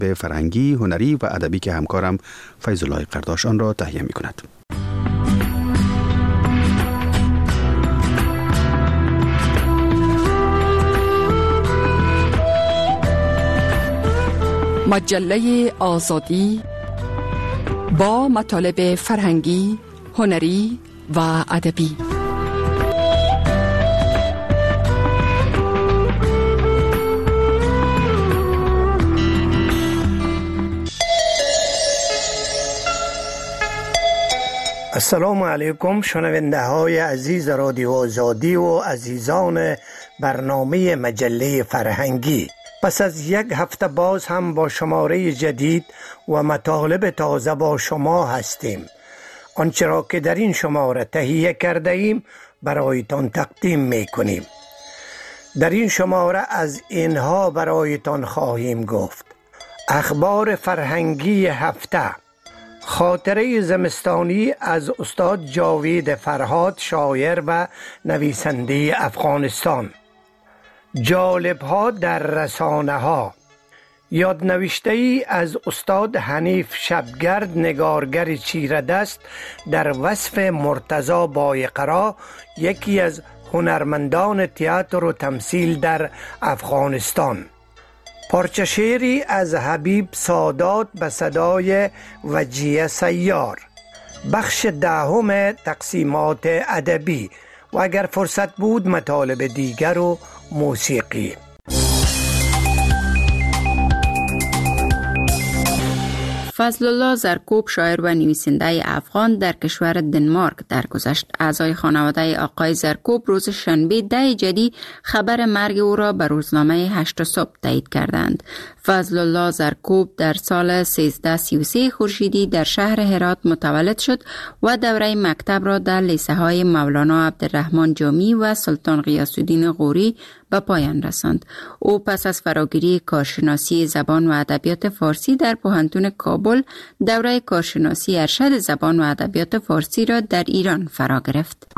به فرهنگی، هنری و ادبی که همکارم فیض الله قرداش آن را تهیه می کند. مجله آزادی با مطالب فرهنگی، هنری و ادبی. السلام علیکم شنونده های عزیز رادیو آزادی و عزیزان برنامه مجله فرهنگی. پس از یک هفته باز هم با شماره جدید و مطالب تازه با شما هستیم. آنچه را که در این شماره تهیه کرده ایم برایتان تقدیم می کنیم. در این شماره از اینها برایتان خواهیم گفت: اخبار فرهنگی هفته، خاطره زمستانی از استاد جاوید فرهاد، شاعر و نویسنده افغانستان، جالب‌ها در رسانه‌ها، یادنوشته‌ای از استاد حنیف شبگرد، نگارگر چیره‌دست، در وصف مرتضی بایقرا، یکی از هنرمندان تئاتر و تمثیل در افغانستان، پارچه شعری از حبیب سادات به صدای وجیه سیار، بخش دهم تقسیمات ادبی و اگر فرصت بود مطالب دیگر و موسیقی. فضل الله زرکوب، شاعر و نویسنده افغان، در کشور دنمارک درگذشت. اعضای خانواده آقای زرکوب روز شنبه 10 جدی خبر مرگ او را به روزنامه 8 صبح تایید کردند. فضل الله زرکوب در سال 1333 خورشیدی در شهر هرات متولد شد و دوره مکتب را در لیسه های مولانا عبدالرحمن جامی و سلطان غیاث الدین غوری به پایان رساند. او پس از فراگیری کارشناسی زبان و ادبیات فارسی در پوهنتون کابل، دوره کارشناسی ارشد زبان و ادبیات فارسی را در ایران فرا گرفت.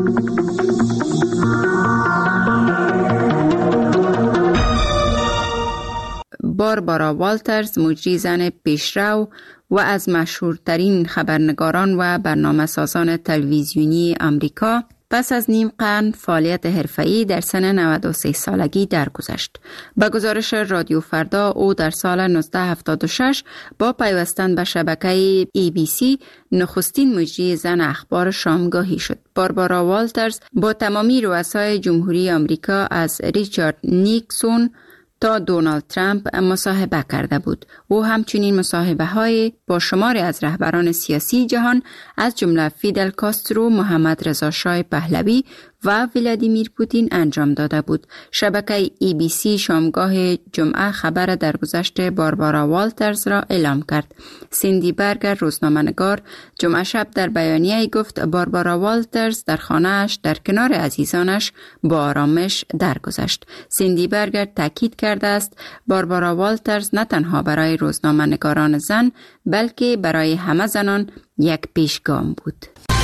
باربارا والترز، مجری زن پیشرو و از مشهورترین خبرنگاران و برنامه‌سازان تلویزیونی آمریکا، پس از نیم قرن فعالیت حرفه‌ای در سن 93 سالگی درگذشت. به گزارش رادیو فردا، او در سال 1976 با پیوستن به شبکه ABC نخستین مجری زن اخبار شامگاهی شد. باربارا والترز با تمامی رؤسای جمهوری آمریکا از ریچارد نیکسون تا دونالد ترامپ مصاحبه کرده بود. او همچنین مصاحبه های با شماری از رهبران سیاسی جهان از جمله فیدل کاسترو، محمد رضا شاه پهلوی و ولادیمیر پوتین انجام داده بود. شبکه ABC شامگاه جمعه خبر درگذشت باربارا والترز را اعلام کرد. سیندی برگر، روزنامه‌نگار، جمعه شب در بیانیه‌ای گفت باربارا والترز در خانه‌اش در کنار عزیزانش با آرامش درگذشت. سیندی برگر تاکید کرده است باربارا والترز نه تنها برای روزنامه‌نگاران زن بلکه برای همه زنان یک پیشگام بود.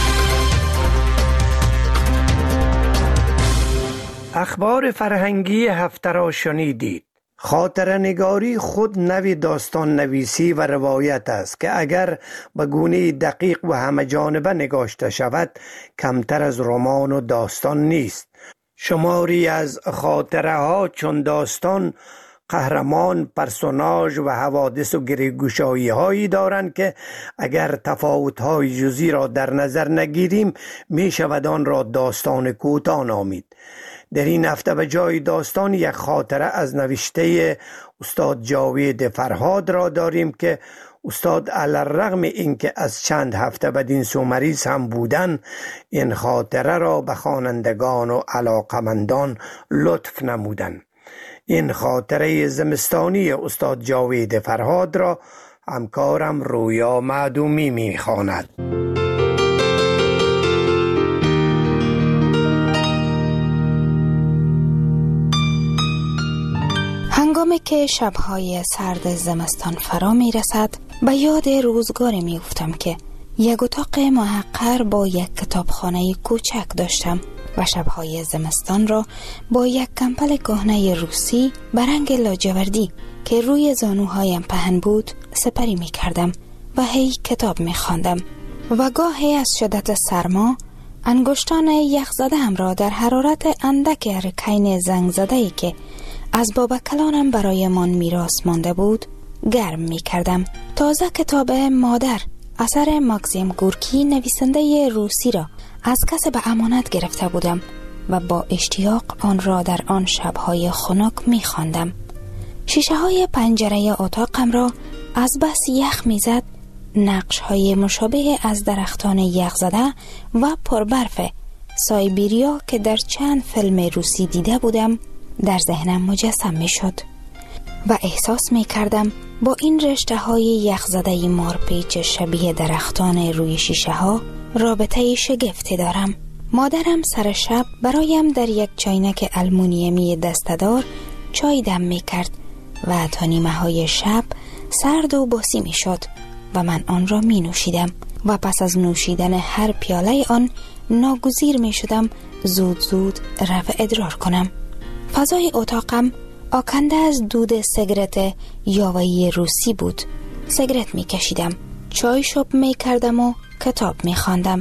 اخبار فرهنگی هفته را شنیدید. خاطره نگاری خود نوی داستان نویسی و روایت است که اگر به گونه دقیق و همه جانبه نگاشته شود کمتر از رمان و داستان نیست. شماری از خاطره ها چون داستان، قهرمان، پرسوناژ و حوادث و گریه‌گشایی هایی دارند که اگر تفاوت های جزئی را در نظر نگیریم می شود آن را داستان کوتاه نامید. در این هفته به جای داستان یک خاطره از نوشته استاد جاوید فرهاد را داریم که استاد علی‌الرغم اینکه از چند هفته بدین سو مریض هم بودن، این خاطره را به خوانندگان و علاقمندان لطف نمودند. این خاطره زمستانی استاد جاوید فرهاد را همکارم رویا معدومی می‌خواند. هنگامی که شب‌های سرد زمستان فرا می‌رسد، به یاد روزگاری می‌افتم که یک اتاق محقر با یک کتابخانه کوچک داشتم و شب‌های زمستان را با یک کمپل کهنه روسی به رنگ لاجوردی که روی زانوهایم پهن بود سپری می کردم و هی کتاب می خواندم و گاهی از شدت سرما انگشتان یخزده هم را در حرارت اندک ارکین زنگ زده‌ای که از بابا کلانم برای من میراث مانده بود گرم می کردم. تازه کتاب مادر اثر ماکسیم گورکی نویسنده روسی را از کسی به امانت گرفته بودم و با اشتیاق آن را در آن شب‌های خنک می خواندم. شیشه های پنجره اتاقم را از بس یخ می زد، نقش های مشابه از درختان یخزده و پربرف سایبیریا که در چند فیلم روسی دیده بودم در ذهنم مجسم می شد و احساس می کردم با این رشته های یخزده مارپیچ شبیه درختان روی شیشه ها رابطه شگفتی دارم. مادرم سر شب برایم در یک چاینک المونیمی دسته‌دار چای دم می کرد و تا نیمه های شب سرد و باسی می شد و من آن را می نوشیدم و پس از نوشیدن هر پیاله آن ناگزیر می شدم زود زود رفع ادرار کنم. فضای اتاقم آکنده از دود سیگرت یاوه‌ای روسی بود. سیگرت می کشیدم، چای شب می کردم و کتاب می خواندم.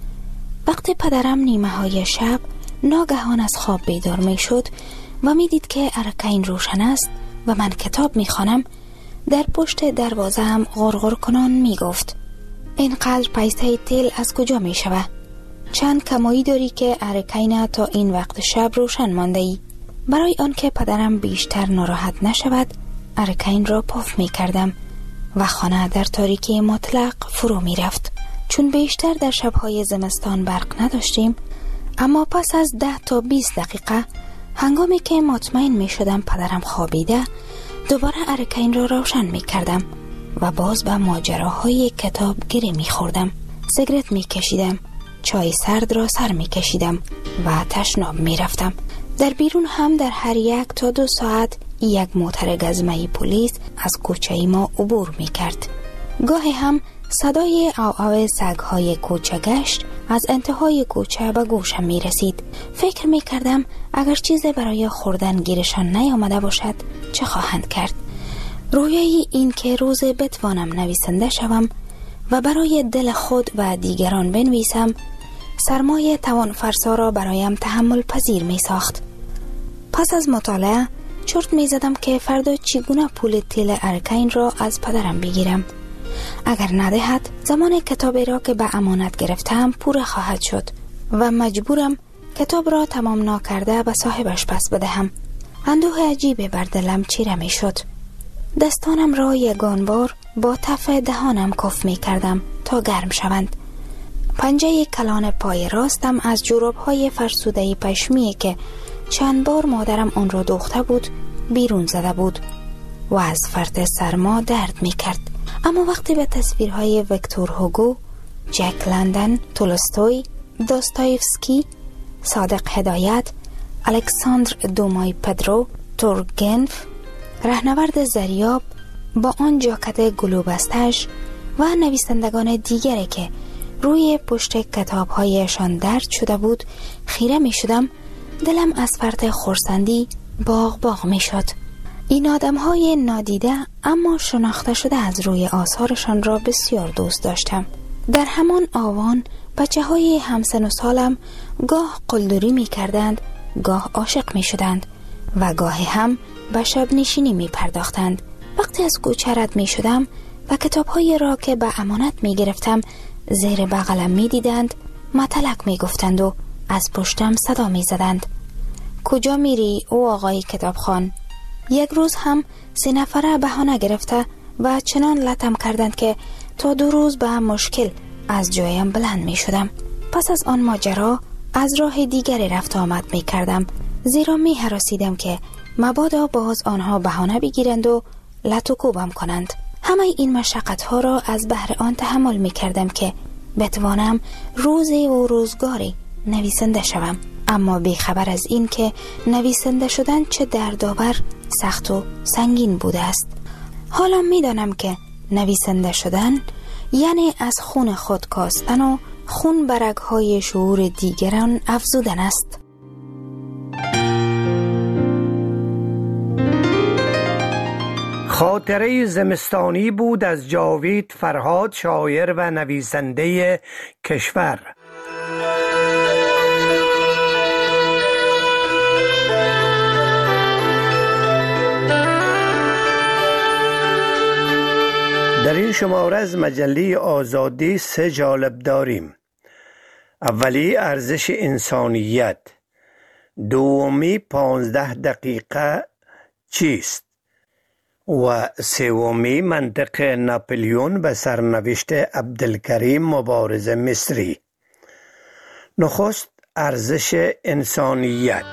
وقتی پدرم نیمه های شب ناگهان از خواب بیدار می شد و می دید که ارکین روشن است و من کتاب می خوانم، در پشت دروازه هم غرغر کنان می گفت: اینقدر پیسه تیل از کجا می شود؟ چند کمایی داری که ارکین تا این وقت شب روشن مانده ای؟ برای آنکه پدرم بیشتر ناراحت نشود ارکین را پف می کردم و خانه در تاریکی مطلق فرو می رفت. چون بیشتر در شبهای زمستان برق نداشتیم، اما پس از 10 تا 20 دقیقه هنگامی که مطمئن می شدم پدرم خوابیده دوباره ارکین را روشن می کردم و باز به ماجراهای کتاب گره می خوردم. سیگرت می کشیدم، چای سرد را سر می کشیدم و تشناب می رفتم. در بیرون هم در هر 1 تا 2 ساعت یک موتر گزمه پلیس از کوچه ما عبور می کرد. گاهی هم صدای آو سگ‌های کوچه گشت از انتهای کوچه به گوشم می رسید. فکر می کردم اگر چیزی برای خوردن گیرشان نیامده باشد چه خواهند کرد. رویای این که روزی بتوانم نویسنده شوم و برای دل خود و دیگران بنویسم سرمایه توان فرسا را برایم تحمل پذیر می ساخت. پس از مطالعه چرت می زدم که فردا چگونه پول تیل ارکین را از پدرم بگیرم. اگر ندهد زمان کتابی را که به امانت گرفتم پوره خواهد شد و مجبورم کتاب را تمام ناکرده به صاحبش پس بدهم. اندوه عجیبی بر دلم چیره می شد. دستانم را یگان بار با تف دهانم کف می کردم تا گرم شوند. پنجه کلان پای راستم از جوراب‌های فرسوده پشمی که چند بار مادرم آن را دوخته بود بیرون زده بود و از فرط سرما درد می کرد. اما وقتی به تصویرهای ویکتور هوگو، جک لندن، تولستوی، داستایفسکی، صادق هدایت، الکساندر دومای پدرو، تورگنف، رهنورد زریاب با آن جاکت گلوبستش و نویسندگان دیگری که روی پشت کتابهایشان درد شده بود خیره می شدم، دلم از فرط خرسندی باغ می شد. این آدم‌های نادیده اما شناخته شده از روی آثارشان را بسیار دوست داشتم. در همان آوان بچه‌های همسن و سالم گاه قلدری می کردند، گاه عاشق می شدند و گاهی هم به شب نشینی می پرداختند. وقتی از کوچه رد می شدم و کتاب‌های را که به امانت می گرفتم زیر بغلم می دیدند، مطلق می گفتند و از پشتم صدا می زدند: کجا میری او آقای کتابخوان؟ یک روز هم 3 نفره بهانه گرفته و چنان لطم کردند که تا 2 روز به مشکل از جایم بلند می شدم. پس از آن ماجرا از راه دیگری رفت آمد می کردم، زیرا می هراسیدم که مبادا باز آنها بهانه بگیرند و لط و کوبم کنند. همه این مشقت ها را از بهر آن تحمل می کردم که بتوانم روزی و روزگاری نویسنده شوم، اما بیخبر از این که نویسنده شدن چه دردآور، سخت و سنگین بوده است. حالا می دانم که نویسنده شدن یعنی از خون خود کاستن و خون برگ‌های شعور دیگران افزودن است. خاطره زمستانی بود از جاوید فرهاد، شاعر و نویسنده کشور. در این شماره از مجله آزادی 3 جالب داریم. اولی ارزش انسانیت، دومی 15 دقیقه چیست و سومی منطق ناپلیون به سرنوشت عبدالکریم مبارز مصری. نخست ارزش انسانیت.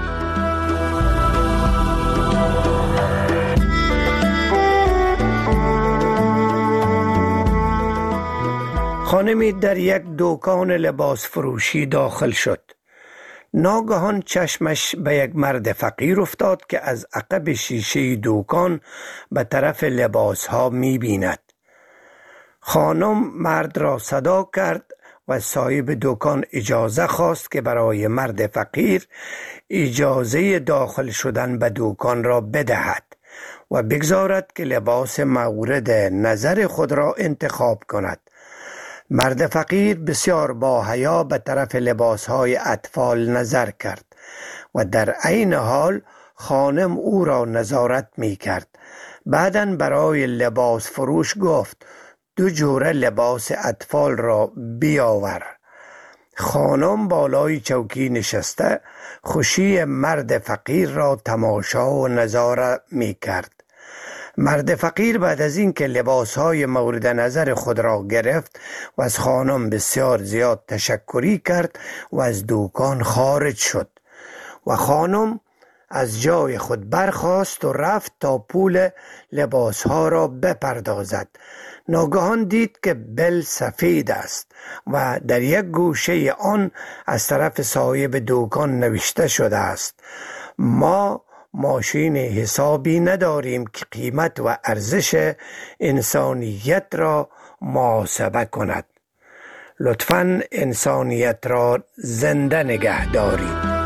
خانمی در یک دکان لباس فروشی داخل شد. ناگهان چشمش به یک مرد فقیر افتاد که از عقب شیشه دکان به طرف لباس ها می بیند. خانم مرد را صدا کرد و صاحب دکان اجازه خواست که برای مرد فقیر اجازه داخل شدن به دکان را بدهد و بگذارد که لباس مورد نظر خود را انتخاب کند. مرد فقیر بسیار با حیا به طرف لباسهای اطفال نظر کرد و در عین حال خانم او را نظارت می کرد. بعداً برای لباس فروش گفت 2 جوره لباس اطفال را بیاور. خانم بالای چوکی نشسته خوشی مرد فقیر را تماشا و نظاره می کرد. مرد فقیر بعد از این که لباسهای مورد نظر خود را گرفت و از خانم بسیار زیاد تشکری کرد و از دکان خارج شد و خانم از جای خود برخاست و رفت تا پول لباسها را بپردازد. ناگهان دید که بل سفید است و در یک گوشه آن از طرف صاحب دکان نوشته شده است: ما ماشین حسابی نداریم که قیمت و ارزش انسانیت را محاسبه کند. لطفاً انسانیت را زنده نگه دارید.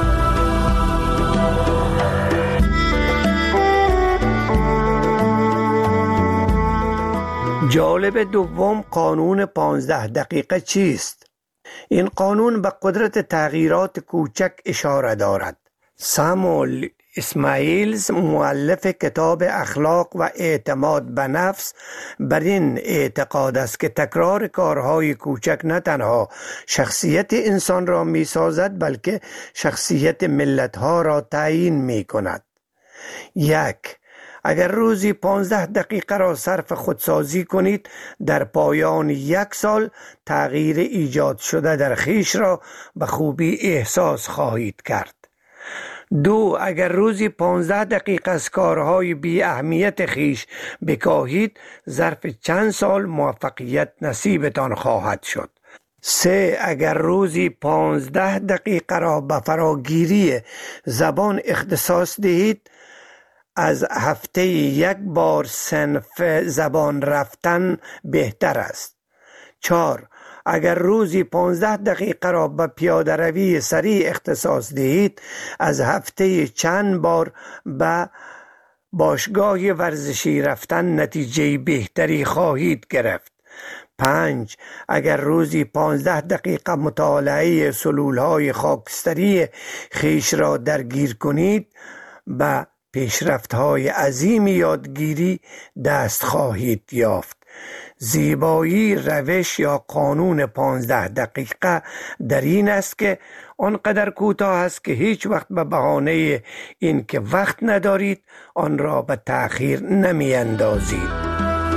جالب دوم قانون 15 دقیقه چیست؟ این قانون به قدرت تغییرات کوچک اشاره دارد. ساموئل اسماعیلز مؤلف کتاب اخلاق و اعتماد به نفس بر این اعتقاد است که تکرار کارهای کوچک نه تنها شخصیت انسان را می سازد بلکه شخصیت ملتها را تعیین می کند. 1. اگر روزی 15 دقیقه را صرف خودسازی کنید، در پایان 1 سال تغییر ایجاد شده در خویش را به خوبی احساس خواهید کرد. 2. اگر روزی 15 دقیقه از کارهای بی اهمیت خویش بکاهید، ظرف چند سال موفقیت نصیبتان خواهد شد. 3. اگر روزی 15 دقیقه را به فراگیری زبان اختصاص دهید، از هفته 1 بار صنف زبان رفتن بهتر است. 4. اگر روزی 15 دقیقه را به پیاده روی سریع اختصاص دهید، از هفته چند بار به باشگاه ورزشی رفتن نتیجه بهتری خواهید گرفت. 5. اگر روزی 15 دقیقه مطالعه سلولهای خاکستری خویش را درگیر کنید، به پیشرفت‌های عظیم یادگیری دست خواهید یافت. زیبایی روش یا قانون 15 دقیقه در این است که آنقدر کوتاه است که هیچ وقت به بهانه این که وقت ندارید آن را به تأخیر نمی اندازید.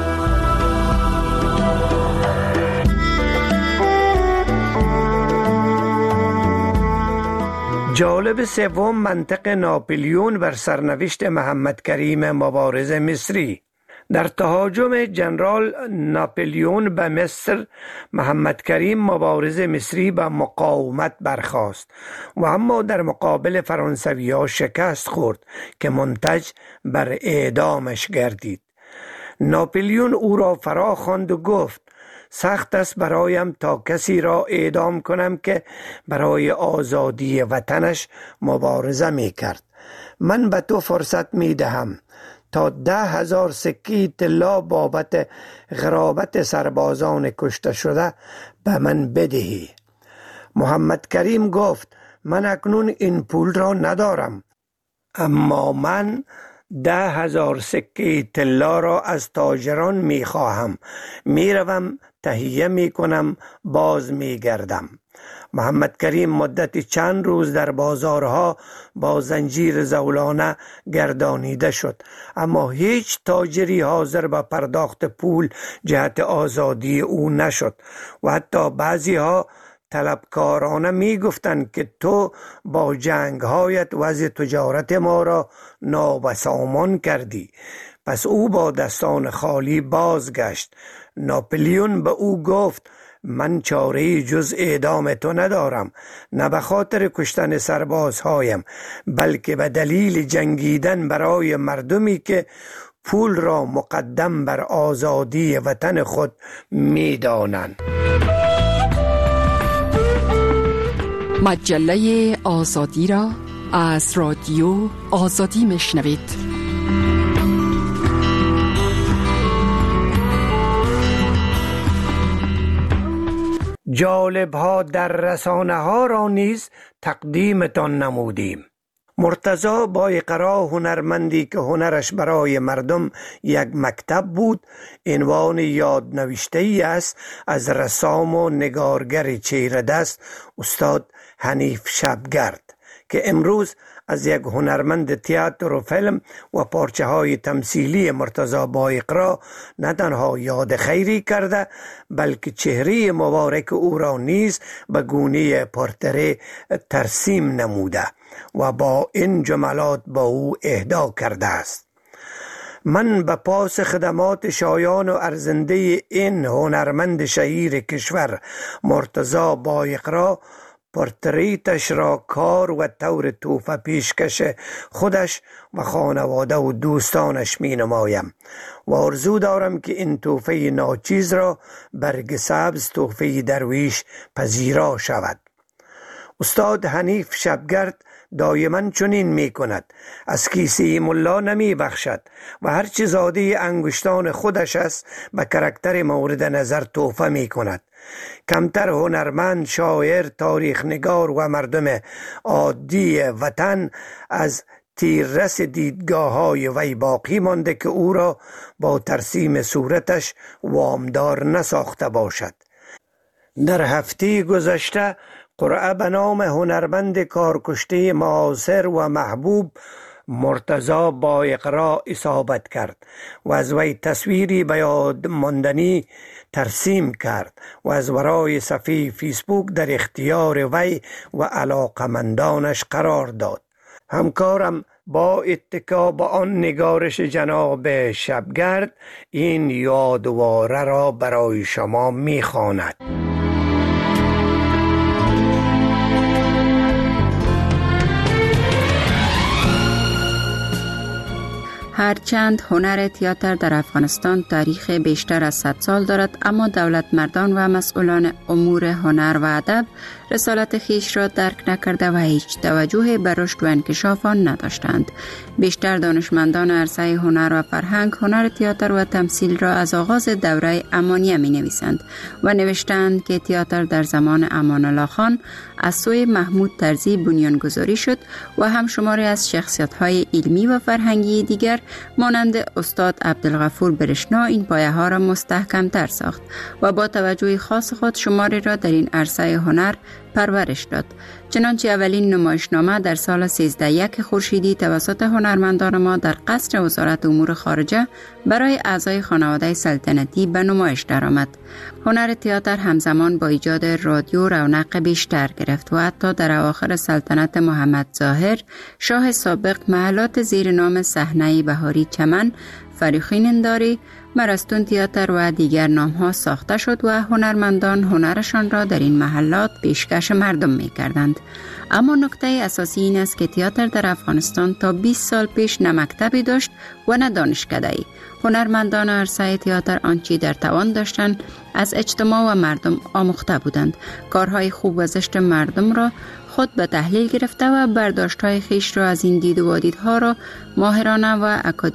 جالب سوم منطق ناپلیون بر سرنوشت محمد کریم مبارز مصری. در تهاجم جنرال ناپلیون به مصر، محمد کریم مبارز مصری به مقاومت برخاست و اما در مقابل فرانسوی‌ها شکست خورد که منتج بر اعدامش گردید. ناپلیون او را فرا خواند و گفت: سخت است برایم تا کسی را اعدام کنم که برای آزادی وطنش مبارزه می کرد. من به تو فرصت می دهم تا 10,000 سکه طلا بابت غرابت سربازان کشته شده به من بدهی. محمد کریم گفت من اکنون این پول را ندارم، اما من 10,000 سکه طلا را از تاجران می خواهم. می روم، تهیه می کنم، باز می گردم. محمد کریم مدت چند روز در بازارها با زنجیر زولانه گردانیده شد، اما هیچ تاجری حاضر به پرداخت پول جهت آزادی او نشد و حتی بعضی ها طلبکارانه می گفتند که تو با جنگهایت وضع تجارت ما را نابسامان کردی. پس او با دستان خالی بازگشت. ناپلیون به او گفت من چاره‌ای جز اعدام تو ندارم، نه به خاطر کشتن سربازهایم، بلکه به دلیل جنگیدن برای مردمی که پول را مقدم بر آزادی وطن خود می دانند. مجله آزادی را از رادیو آزادی میشنوید. جالب ها در رسانه ها را نیز تقدیمتان نمودیم. مرتضی بایقرا، هنرمندی که هنرش برای مردم یک مکتب بود، عنوان یادنوشته‌ای است از رسام و نگارگر چهره دست استاد حنیف شبگرد که امروز از یک هنرمند تئاتر و فیلم و پارچه های تمثیلی مرتضی بایقرا نه تنها یاد خیری کرده، بلکه چهره مبارک او را نیز به گونه پورتره ترسیم نموده و با این جملات با او اهدا کرده است: من به پاس خدمات شایان و ارزنده این هنرمند شهیر کشور مرتضی بایقرا پورتریتش را کار و طور تحفه پیشکش خودش و خانواده و دوستانش می نمایم و آرزو دارم که این تحفه ناچیز را برگ سبز تحفه درویش پذیرا شود. استاد حنیف شبگرد دایما چنین می کند، از کیسه ملا نمی بخشد و هرچی زاده انگشتان خودش است به کرکتر مورد نظر تحفه می کند. کمتر هنرمند، شاعر، تاریخ نگار و مردم عادی وطن از تیررس دیدگاه های وی باقی مانده که او را با ترسیم صورتش وامدار نساخته باشد. در هفته گذشته قرعه به نام هنرمند کارکشته معاصر و محبوب مرتضی بایقرا اصابت کرد و از وی تصویری به یاد ماندنی ترسیم کرد و از ورای صفحه فیسبوک در اختیار وی و علاقمندانش قرار داد. همکارم با اتکا به آن نگارش جناب شبگرد این یادواره را برای شما می‌خواند. هرچند هنر تئاتر در افغانستان تاریخ بیشتر از 100 سال دارد، اما دولت مردان و مسئولان امور هنر و ادب رسالت خیش را درک نکرده و هیچ توجه به رشد و انکشاف آن نداشتند. بیشتر دانشمندان عرصه هنر و فرهنگ هنر تئاتر و تمثیل را از آغاز دوره امانیه می نویسند و نوشتند که تئاتر در زمان امان الله خان از سوی محمود طرزی بنیانگذاری شد و هم شماری از شخصیت‌های علمی و فرهنگی دیگر مانند استاد عبدالغفور برشنا این پایه ها را مستحکم تر ساخت و با توجه خاص خود شماری را در این عرصه هنر پرورش داد. چنانچه اولین نمایشنامه در سال 1301 خورشیدی توسط هنرمندان ما در قصر وزارت امور خارجه برای اعضای خانواده سلطنتی به نمایش درآمد. هنر تئاتر همزمان با ایجاد رادیو رونق بیشتر گرفت و حتی در اواخر سلطنت محمد ظاهر شاه سابق محلات زیر نام صحنه بهاری چمن، فریخین انداری، مرستون تئاتر و دیگر نام‌ها ساخته شد و هنرمندان هنرشان را در این محلات پیشکش مردم می‌کردند. اما نکته اساسی این است که تئاتر در افغانستان تا 20 سال پیش نه مکتبی داشت و نه دانشکده‌ای. هنرمندان عرصه تئاتر آنچه در توان داشتند از اجتماع و مردم آموخته بودند. کارهای خوب و زشت مردم را خود به تحلیل گرفته و برداشت‌های خیش را از این دید و دیدها را ماهرانه و اکادمیک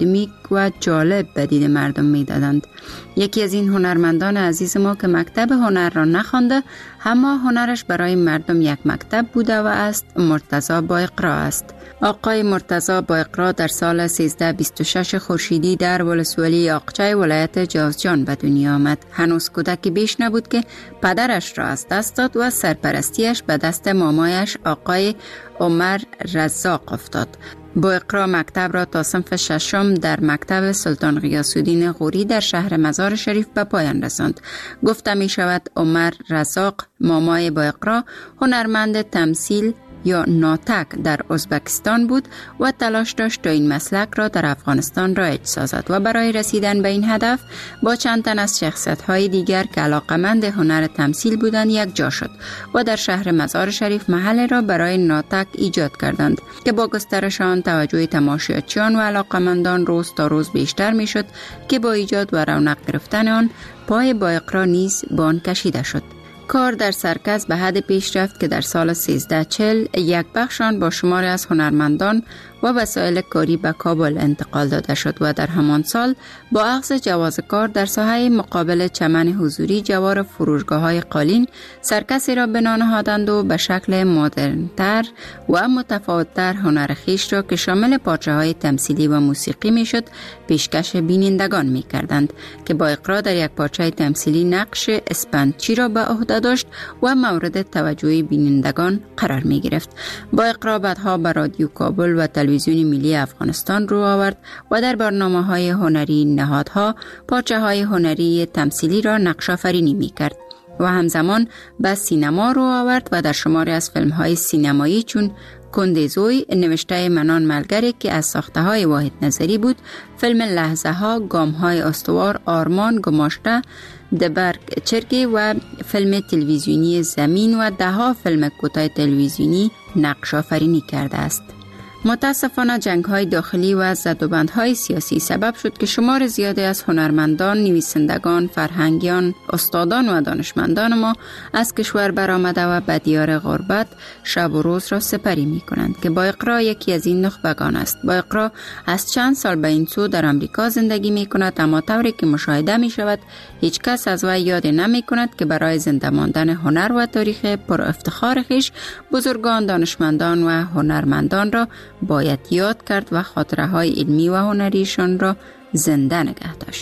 و جالب به دید مردم می دادند. یکی از این هنرمندان عزیز ما که مکتب هنر را نخوانده اما هنرش برای مردم یک مکتب بوده و است مرتضی بااقرا است. آقای مرتضی بااقرا در سال 1326 خورشیدی در ولسوالی آقچه ولایت جوزجان به دنیا آمد. هنوز کودکی بیش نبود که پدرش را از دست داد و سرپرستیش به دست مامایش آقای عمر رزاق افتاد. بااقرا مکتب را تا صنف ششم در مکتب سلطان غیاث‌الدین غوری در شهر مزار شریف به پایان رساند. گفته می شود عمر رزاق مامای بااقرا هنرمند تمثیل یا ناطق در ازبکستان بود و تلاش داشت تا این مسلک را در افغانستان رایج سازد و برای رسیدن به این هدف با چند تن از شخصیت‌های دیگر که علاقمند هنر تمثیل بودند یک جا شد و در شهر مزار شریف محل را برای ناطق ایجاد کردند که با گسترش آن توجه تماشاچیان و علاقمندان روز تا روز بیشتر میشد که با ایجاد و رونق گرفتن آن پای بااقرا نیز به آن کشیده شد. کار در سرکس به حد پیش رفت که در سال 1340 یک بخش آن با شماری از هنرمندان و وسایل کاری به کابل انتقال داده شد و در همان سال با اخذ جواز کار در ساحه مقابل چمن حضوری جوار فروشگاه‌های قالین سرکسی را بنا نهادند و به شکل مدرن‌تر و متفاوت‌تر هنر خویش را که شامل پارچه‌های تمثیلی و موسیقی میشد پیشکش بینندگان می‌کردند که بااقرا در یک پارچه تمثیلی نقش اسپندچی را به عهده داشت و مورد توجه بینندگان قرار می‌گرفت. بااقرا بعدها به رادیو کابل و تلویزیون ملی افغانستان رو آورد و در برنامه‌های هنری نهادها پارچه‌های هنری تمثیلی را نقش آفرینی می‌کرد و همزمان به سینما رو آورد و در شماری از فیلم‌های سینمایی چون کندزوی نوشته منان ملگری که از ساخته‌های واحد نظری بود، فیلم لحظه‌ها، گام‌های استوار، آرمان گماشته، دبرگ چرگی و فیلم تلویزیونی زمین و ده‌ها فیلم کوتاه تلویزیونی نقش آفرینی کرده است. متاسفانه جنگ‌های داخلی و زدوبندهای سیاسی سبب شد که شمار زیادی از هنرمندان، نویسندگان، فرهنگیان، استادان و دانشمندان ما از کشور برآمده و به دیار غربت شب و روز را سپری می‌کنند که بااقرا یکی از این نخبگان است. بااقرا از چند سال به این سو در آمریکا زندگی می‌کند، اما طوری که مشاهده می‌شود هیچ کس از وی یاد نمی‌کند که برای زنده ماندن هنر و تاریخ پر افتخار خویش بزرگان، دانشمندان و هنرمندان را باید یاد کرد و خاطره های علمی و هنریشان را زنده نگه داشت.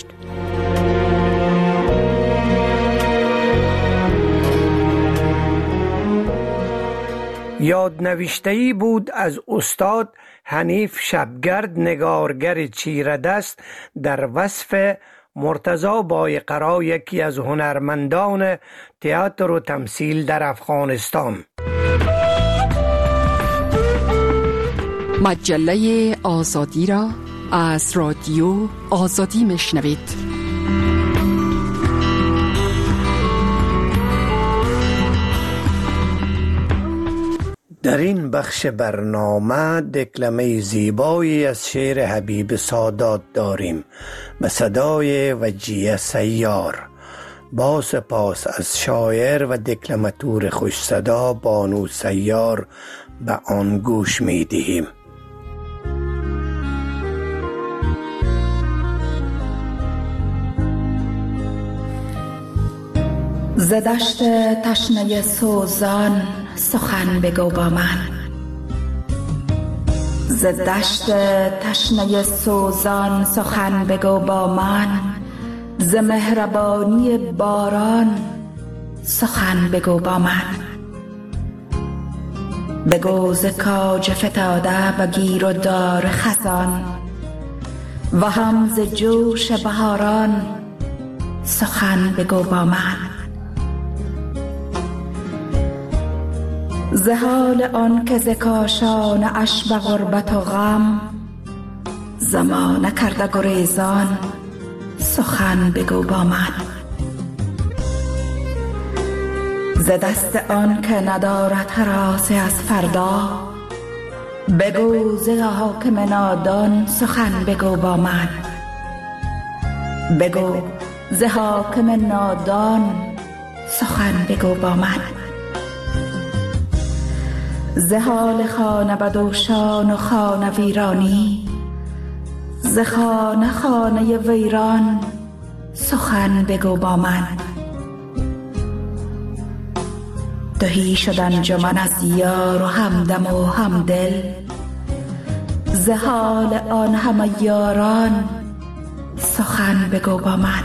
یادنوشته‌ای بود از استاد حنیف شبگرد نگارگر چیردست در وصف مرتضی بااقرا، یکی از هنرمندان تئاتر و تمثیل در افغانستان. مجله آزادی را از رادیو آزادی میشنوید. در این بخش برنامه دکلمه زیبایی از شعر حبیب سادات داریم به صدای وجیه سیار. با سپاس از شاعر و دکلماتور خوش صدا بانو سیار به آن گوش می دهیم. ز دشت تشنه سوزان سخن بگو با من، ز دشت تشنه سوزان سخن بگو با من، ز مهربانی باران سخن بگو با من. بگو ز کاج فتاده به گیر و دار خزان و هم ز جوش بهاران سخن بگو با من. ز حال آن که ز کاشان اش به غربت و غم زمانه کرده گریزان سخن بگو با من. ز دست آن که ندارد هراسی از فردا بگو ز حاکم نادان سخن بگو با من. بگو ز حاکم نادان سخن بگو با من. ز حال خانه بدوشان و خانه ویرانی ز خانه خانه ویران سخن بگو با من. تهی شد انجمن از یار و همدم و همدل، ز حال آن همه یاران سخن بگو با من.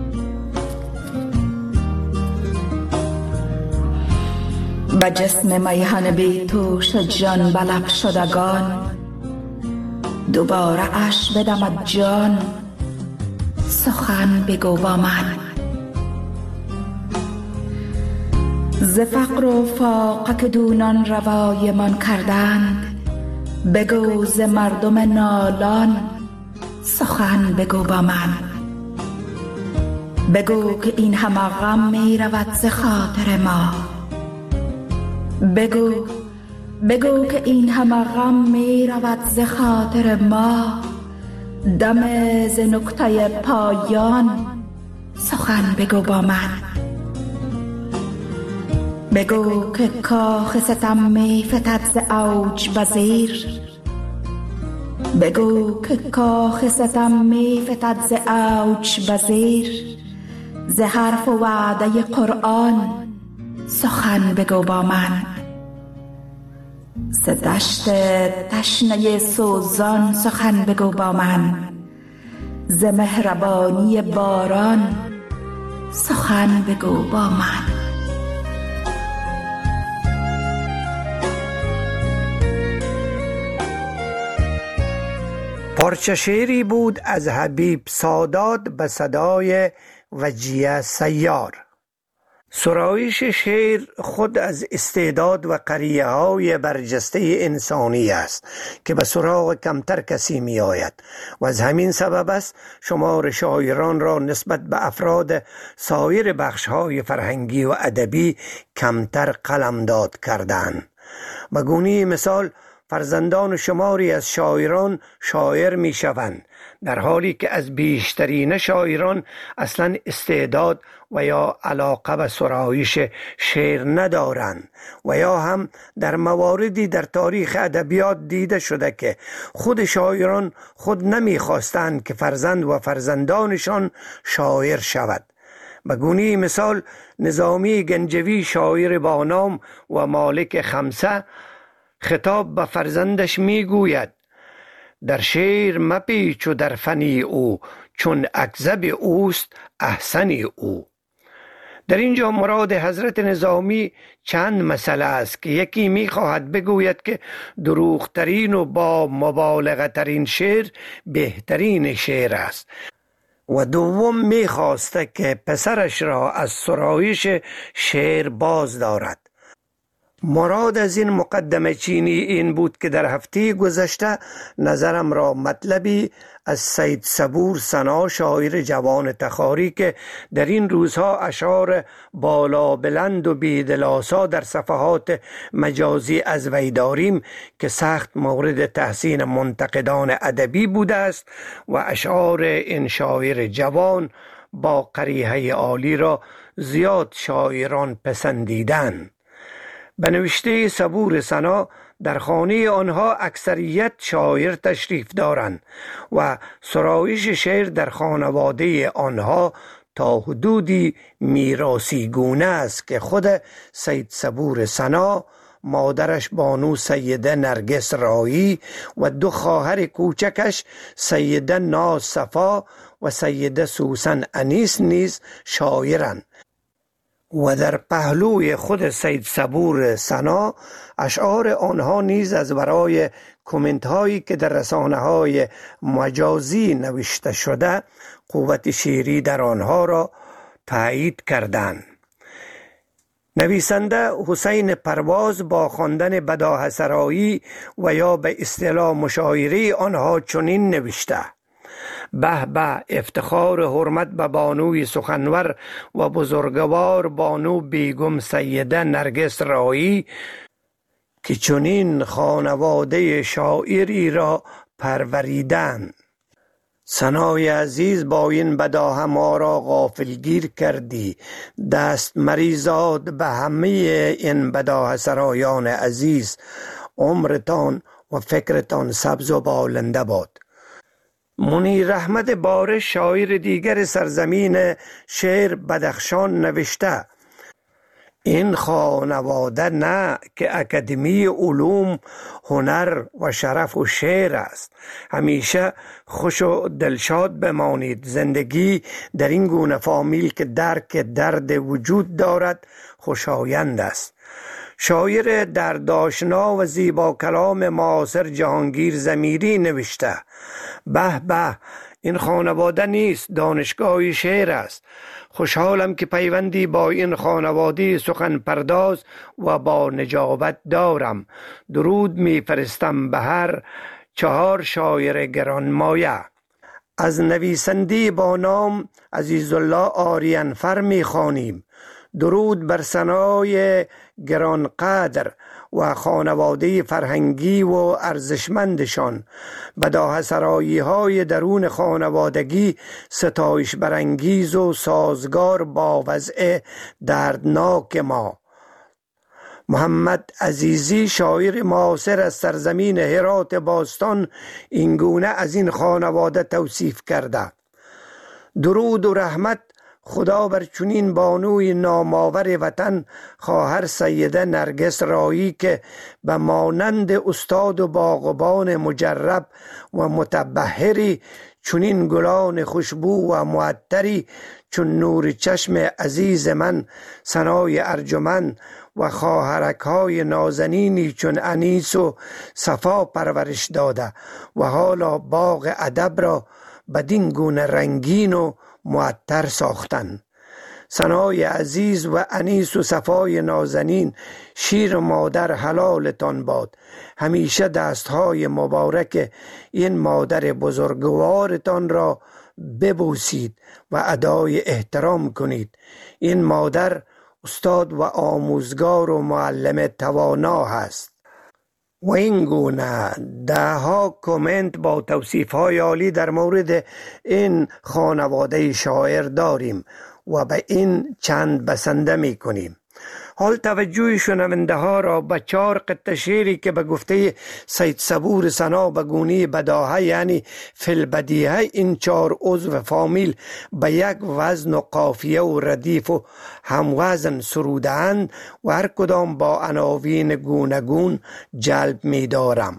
به جسم میهن بی تو شد جان به لب شدگان، دوباره اش بدمد جان سخن بگو با من. ز فقر و فاقه که دونان روای من کردند، بگو ز مردم نالان سخن بگو با من. بگو که این همه غم می رود ز خاطر ما، بگو که این همه غم می رود ز خاطر ما. دم ز نقطه پایان سخن بگو با من. بگو که کاخ ستم می فتد ز اوج به زیر، بگو که کاخ ستم می فتد ز اوج به زیر. ز حرف و وعده قرآن سخن بگو با من. ز دشت تشنه سوزان سخن بگو با من. ز مهربانی باران سخن بگو با من. پارچه شعری بود از حبیب سادات به صدای وجیه سیار. سرایش شعر خود از استعداد و قریه های برجسته انسانی است که به سراغ کمتر کسی می آید و از همین سبب است شمار شاعران را نسبت به افراد سایر بخش های فرهنگی و ادبی کمتر قلمداد کردند. به گونه مثال فرزندان شماری از شاعران شاعر می شوند، در حالی که از بیشترین شاعران اصلا استعداد و یا علاقه به سرایش شعر ندارند و یا هم در مواردی در تاریخ ادبیات دیده شده که خود شاعران خود نمیخواستند که فرزند و فرزندانشان شاعر شود. به گونه مثال نظامی گنجوی شاعر با نام و مالک خمسه خطاب به فرزندش می گوید: در شعر مپیچ و در فنی او، چون اکذب اوست احسنی او. در اینجا مراد حضرت نظامی چند مسئله است که یکی می خواهد بگوید که دروغترین و با مبالغه ترین شعر بهترین شعر است و دوم می خواسته که پسرش را از سرایش شعر باز دارد. مراد از این مقدمه چینی این بود که در هفته گذشته نظرم را مطلبی از سید صبور ثنا شاعر جوان تخاری که در این روزها اشعار بالا بلند و بیدلاسا در صفحات مجازی از وی داریم که سخت مورد تحسین منتقدان ادبی بوده است و اشعار این شاعر جوان با قریحه عالی را زیاد شاعران پسندیدند. به نوشته صبور ثنا در خانه آنها اکثریت شاعر تشریف دارند و سرایش شعر در خانواده آنها تا حدودی میراثی گونه است که خود سید صبور ثنا، مادرش بانو سیده نرگس رایی و دو خواهر کوچکش سیده ناز صفا و سیده سوسن انیس نیز شاعرند و در پهلوی خود سید صبور ثنا اشعار آنها نیز از برای کومنت هایی که در رسانه های مجازی نوشته شده قوت شعری در آنها را تایید کردند. نویسنده حسین پرواز با خواندن بداهه سرایی و یا به اصطلاح مشاعره آنها چنین نوشته: به به، افتخار حرمت به بانوی سخنور و بزرگوار بانو بیگم سیده نرگس رایی که چنین خانواده شاعری را پروریدند. ثنای عزیز، با این بداهه ما را غافلگیر کردی، دست مریزاد به همه این بداهه سرایان عزیز. عمرتان و فکرتان سبز و بالنده باد. منیر احمد بارش شاعر دیگر سرزمین شعر بدخشان نوشته: این خانواده نه که اکادمی علوم، هنر و شرف و شعر است. همیشه خوش و دلشاد بمانید. زندگی در این گونه فامیل که درک درد وجود دارد خوشایند است. شاعر دردآشنا و زیبا کلام معاصر جهانگیر ضمیری نوشته: به به، این خانواده نیست، دانشگاه شعر است. خوشحالم که پیوندی با این خانواده سخن پرداز و با نجابت دارم. درود میفرستم به هر 4 شاعر گرانمایه. از نویسنده با نام عزیزالله آریانفر میخوانیم. درود بر ثنای گرانقدر و خانواده فرهنگی و ارزشمندشان. بداهه‌سرایی های درون خانوادگی ستایش برانگیز و سازگار با وضع دردناک ما. محمد عزیزی شاعر معاصر از سرزمین هرات باستان اینگونه از این خانواده توصیف کرده: درود و رحمت خدا بر چنین بانوی نامآور وطن، خواهر سیده نرگس رایی که به مانند استاد و باغبان مجرب و متبحری، چنین گلان خوشبو و معطری چون نور چشم عزیز من، ثنای ارجمند و خواهرک های نازنینی چون انیس و صفا پرورش داده و حالا باغ ادب را بدین گونه رنگین و معطر ساختن. ثنای عزیز و انیس و صفای نازنین، شیر مادر حلالتان باد. همیشه دستهای مبارک این مادر بزرگوارتان را ببوسید و ادای احترام کنید. این مادر استاد و آموزگار و معلم توانا هست. و این گونه 10 کامنت با توصیف های عالی در مورد این خانواده شاعر داریم و به این چند بسنده می کنیم. حال توجه شنونده ها را به 4 قطعه شعری که به گفته سید صبور ثنا به گونه بداهه یعنی فی‌البدیهه این 4 عضو فامیل به یک وزن و قافیه و ردیف و هموزن سروده‌اند و هر کدام با عناوین گوناگون جلب می دارم.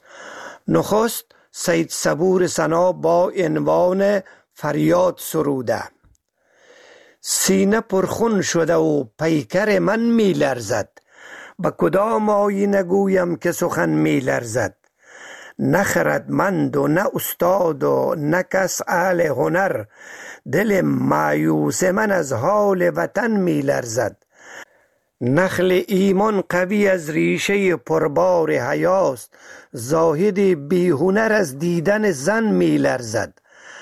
نخست سید صبور ثنا با عنوان فریاد سروده: سینه پرخون شده و پیکر من می لرزد، به کدام آیینه گویم که سخن می لرزد. نه خردمند و نه استاد و نه کس اهل هنر، دل مایوس من از حال وطن می لرزد. نخل ایمان قوی از ریشه پربار حیاست، زاهد بی هنر از دیدن زن می لرزد.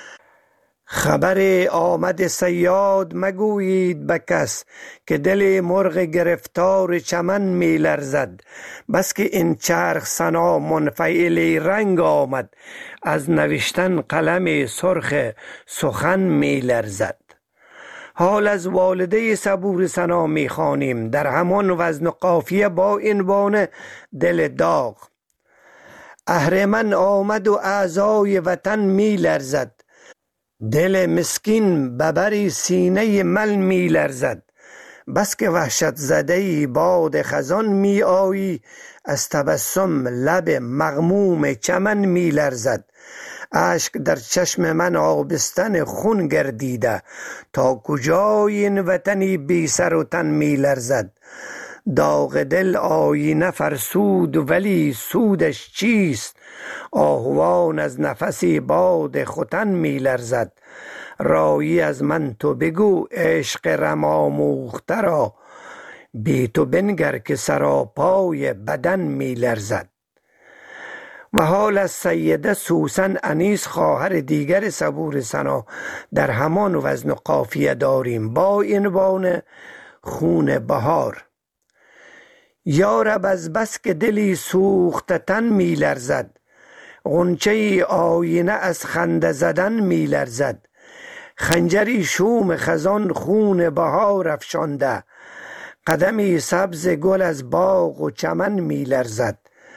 خبر آمد صیاد مگویید به کس، که دل مرغ گرفتار چمن می لرزد. بس که این چرخ ثنا منفعل رنگ آمد، از نوشتن قلم سرخ سخن می لرزد. حال از والده صبور ثنا می خوانیم در همان وزن و قافیه با عنوان دل داغ: اهرمن آمد و اعضای وطن می لرزد، دل مسکین ببر سینه مل می لرزد. بس که وحشت زده باد خزان می آیی، از تبسم لب مغموم چمن می لرزد. اشک در چشم من آبستن خون گردیده، تا کجای این وطنی بی سر و تن می لرزد. داغ دل آینه فرسود ولی سودش چیست، آهوان از نفسی باد ختن می لرزد. رایی از من تو بگو عشق رم آموخته را، بی تو بنگر که سراپای بدن می لرزد. و حال از سیده سوسن انیس خواهر دیگر صبور ثنا در همان وزن و قافیه داریم با عنوان خون بهار: یارب از بس که دلی سوخته تن می لرزد، غنچه آینه از خنده زدن می لرزد. خنجری شوم خزان خون بهار افشانده، قدمی سبز گل از باغ و چمن می لرزد.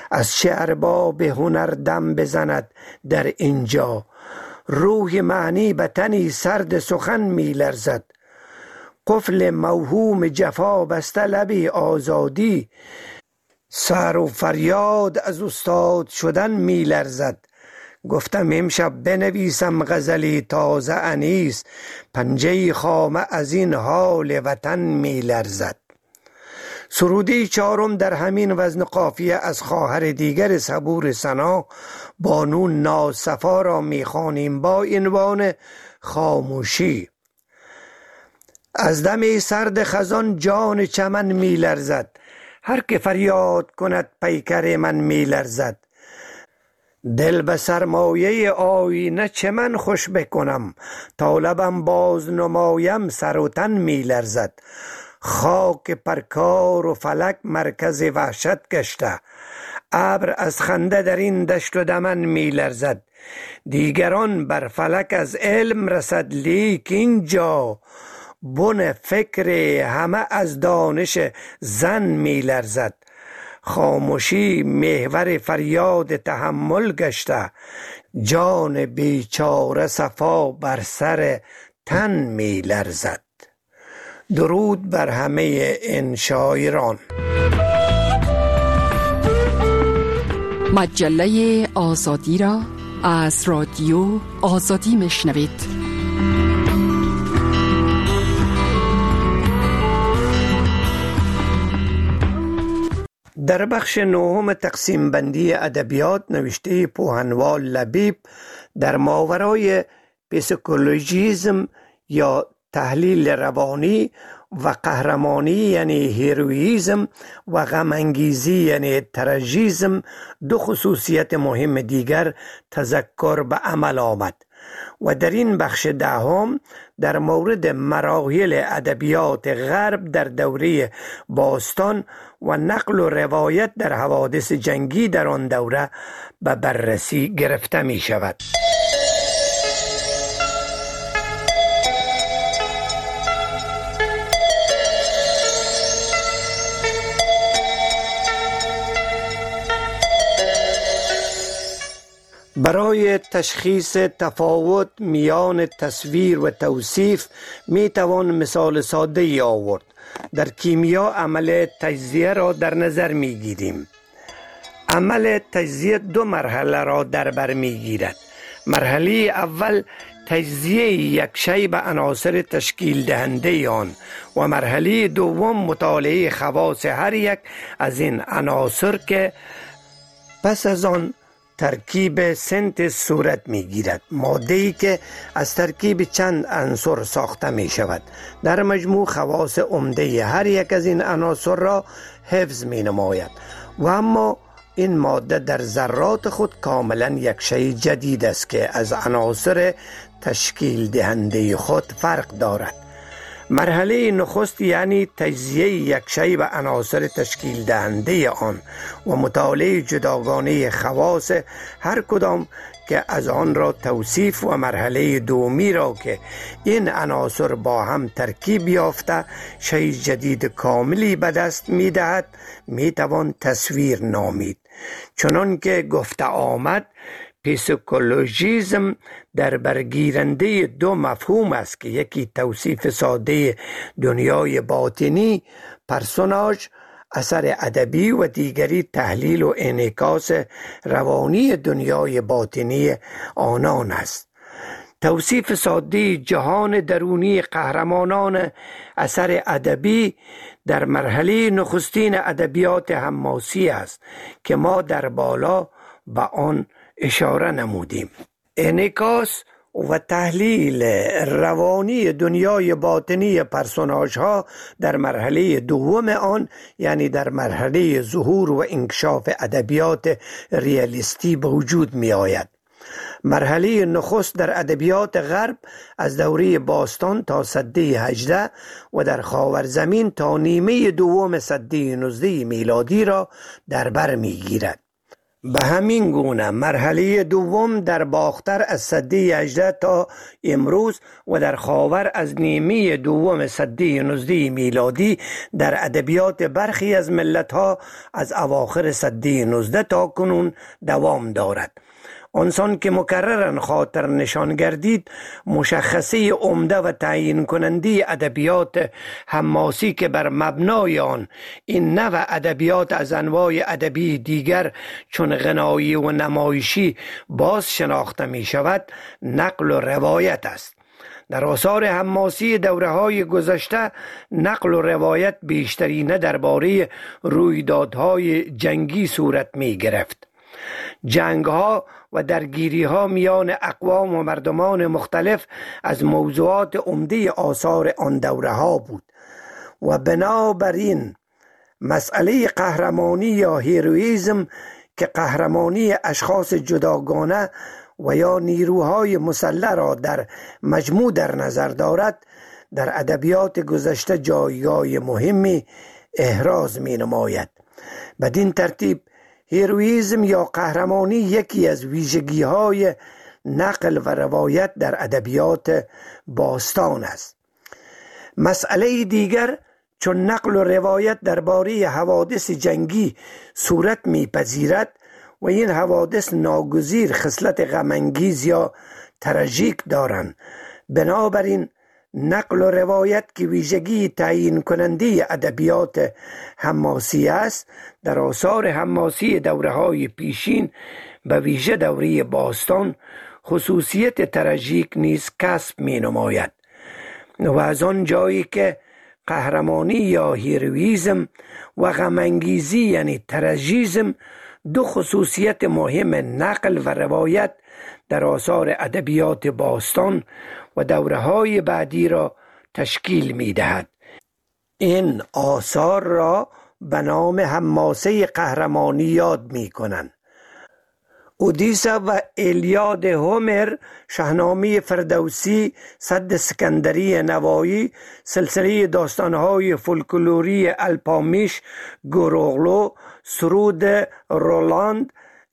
از چه ارباب هنر دم بزند در اینجا، روح معنی به تنی سرد سخن می لرزد. قفل موهوم جفا بسته لبی آزادی، سر و فریاد از استاد شدن می لرزد. گفتم امشب بنویسم غزلی تازه انیس، پنجه خامه از این حال وطن می لرزد. سروده چهارم در همین وزن قافیه از خواهر دیگر صبور ثنا بانو ناصفا را می خوانیم با عنوان خاموشی. از دم سرد خزان جان چمن می لرزد، هر که فریاد کند پیکر من می لرزد. دل به سرمایه آینه چمن خوش بکنم، تا لبم باز نمایم سر و تن می لرزد. خاک پرکار و فلک مرکز وحشت گشته، ابر از خنده در این دشت و دمن می لرزد. دیگران بر فلک از علم رسد، لیک اینجا بن فکر همه از دانش زن می لرزد. خاموشی محور فریاد تحمل گشته، جان بیچاره صفا بر سر تن می لرزد. درود بر همه این شاعران. مجله آزادی را از رادیو آزادی میشنوید. در بخش نهم تقسیم بندی ادبیات نوشته پوهنوال لبیب در ماورای پسیکولوژیسم یا تحلیل روانی و قهرمانی یعنی هیرویزم و غم انگیزی یعنی تراژیسم دو خصوصیت مهم دیگر تذکر به عمل آمد و در این بخش دهم در مورد مراحل ادبیات غرب در دوره باستان و نقل و روایت در حوادث جنگی در آن دوره به بررسی گرفته می شود. برای تشخیص تفاوت میان تصویر و توصیف می توان مثال ساده ای آورد. در کیمیا عمل تجزیه را در نظر می گیریم. عمل تجزیه دو مرحله را در بر می گیرد. مرحله اول تجزیه یک شی به عناصر تشکیل دهنده آن و مرحله دوم مطالعه خواص هر یک از این عناصر که پس از آن ترکیب سنتز صورت می گیرد، ماده‌ای که از ترکیب چند عنصر ساخته می شود. در مجموع خواص عمده هر یک از این عناصر را حفظ می نماید و اما این ماده در ذرات خود کاملا یک شی جدید است که از عناصر تشکیل دهنده خود فرق دارد. مرحله نخست یعنی تجزیه یک شی به عناصر تشکیل دهنده آن و مطالعه جداگانه خواص هر کدام که از آن را توصیف و مرحله دومی را که این عناصر با هم ترکیب یافته شی جدید کاملی به دست می دهد می توان تصویر نامید. چنان که گفته آمد پسیکولوژیسم در برگیرنده دو مفهوم است که یکی توصیف ساده دنیای باطنی پرسوناژ اثر ادبی و دیگری تحلیل و انعکاس روانی دنیای باطنی آنان است. توصیف ساده جهان درونی قهرمانان اثر ادبی در مرحله نخستین ادبیات حماسی است که ما در بالا به آن اشاره نمودیم. انعکاس و تحلیل روانی دنیای باطنی پرسوناژ ها در مرحله دوم آن یعنی در مرحله ظهور و انکشاف ادبیات ریالیستی به وجود می آید. مرحله نخست در ادبیات غرب از دوره باستان تا سده 18 و در خاورزمین تا نیمه دوم سده 19 میلادی را در بر می گیرد. به همین گونه مرحله دوم در باختر از سده 18 تا امروز و در خاور از نیمه دوم سده 19 میلادی در ادبیات برخی از ملت‌ها از اواخر سده 19 تا کنون دوام دارد. آنسان که مکررن خاطر نشان گردید، مشخصه عمده و تعیین کننده ادبیات حماسی که بر مبنای آن این نوع ادبیات از انواع ادبی دیگر چون غنایی و نمایشی باز شناخته می شود، نقل و روایت است. در آثار حماسی دوره‌های گذشته نقل و روایت بیشترینه درباره رویدادهای جنگی صورت می گرفت. جنگ‌ها و درگیری‌ها میان اقوام و مردمان مختلف از موضوعات عمده آثار آن دوره‌ها بود و بنابراین مسئله قهرمانی یا هیرویزم که قهرمانی اشخاص جداگانه و یا نیروهای مسلح را در مجموع در نظر دارد، در ادبیات گذشته جایگاه مهمی احراز می نماید. بدین ترتیب هیرویزم یا قهرمانی یکی از ویژگی‌های نقل و روایت در ادبیات باستان است. مسئله دیگر، چون نقل و روایت درباره حوادث جنگی صورت می‌پذیرد و این حوادث ناگزیر خصلت غم‌انگیز یا تراژیک دارند، بنابراین نقل و روایت که ویژگی تعیین کننده ادبیات حماسی است، در آثار حماسی دوره‌های پیشین به ویژه دوره باستان خصوصیت تراژیک نیز کسب می نماید و از آن جایی که قهرمانی یا هیرویزم و غم‌انگیزی یعنی تراژیزم دو خصوصیت مهم نقل و روایت در آثار ادبیات باستان و دوره‌های بعدی را تشکیل می‌دهد. این آثار را به نام حماسه قهرمانی یاد می‌کنند. اودیسه و ایلیاد هومر، شاهنامه فردوسی، سد اسکندری نوایی، سلسله داستان‌های فولکلوری الپامیش، گوروغلو، سرود رولاند،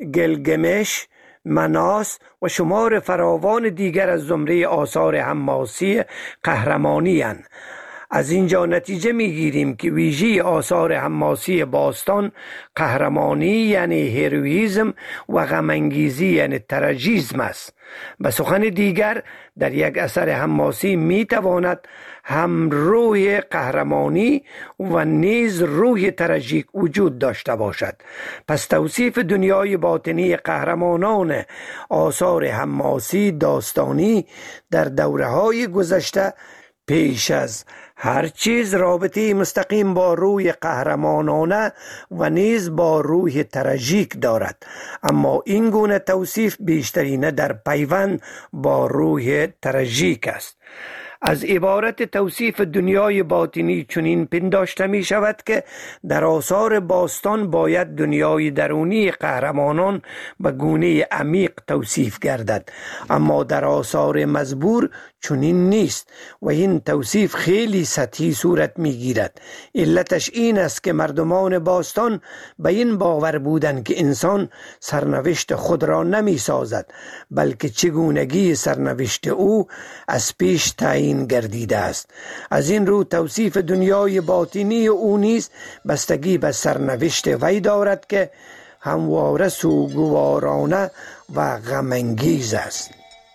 گلگمش، مناس و شمار فراوان دیگر از زمره آثار حماسی قهرمانی اند. از اینجا نتیجه میگیریم که ویژه آثار حماسی باستان قهرمانی یعنی هیرویزم و غم‌انگیزی یعنی تراژیسم است. به سخن دیگر، در یک اثر حماسی میتواند هم روح قهرمانی و نیز روح تراژیک وجود داشته باشد. پس توصیف دنیای باطنی قهرمانان آثار حماسی داستانی در دوره‌های گذشته پیش از هر چیز رابطه مستقیم با روح قهرمانانه و نیز با روح تراژیک دارد، اما این گونه توصیف بیشترینه در پیوند با روح تراژیک است. از عبارت توصیف دنیای باطنی چنین پنداشته می شود که در آثار باستان باید دنیای درونی قهرمانان به گونه عمیق توصیف گردد، اما در آثار مزبور چنین نیست و این توصیف خیلی سطحی صورت می گیرد. علتش این است که مردمان باستان به این باور بودند که انسان سرنوشت خود را نمی سازد، بلکه چگونگی سرنوشت او از پیش تعیین گردیده است. از این رو توصیف دنیای باطنی او نیز بستگی به سرنوشت وی دارد که همواره سوگوارانه و غم‌انگیز است.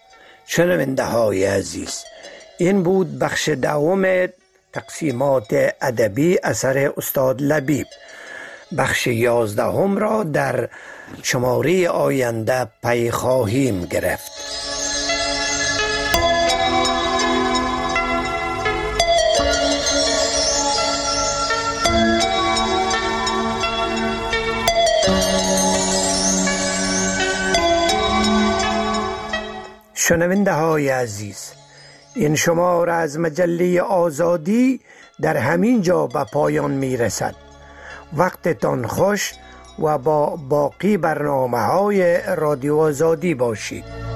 شنونده های عزیز، این بود بخش دوم تقسیمات ادبی اثر استاد لبیب. بخش 11 را در شماره آینده پی خواهیم گرفت. شنونده های عزیز، این شماره از مجله آزادی در همین جا به پایان می رسد. وقتتان خوش و با باقی برنامه های رادیو آزادی باشید.